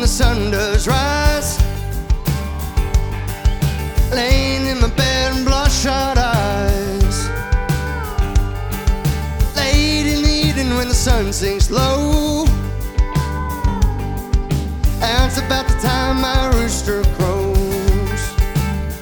the sun does rise, laying in my bed and bloodshot eyes, late in the evening when the sun sinks low,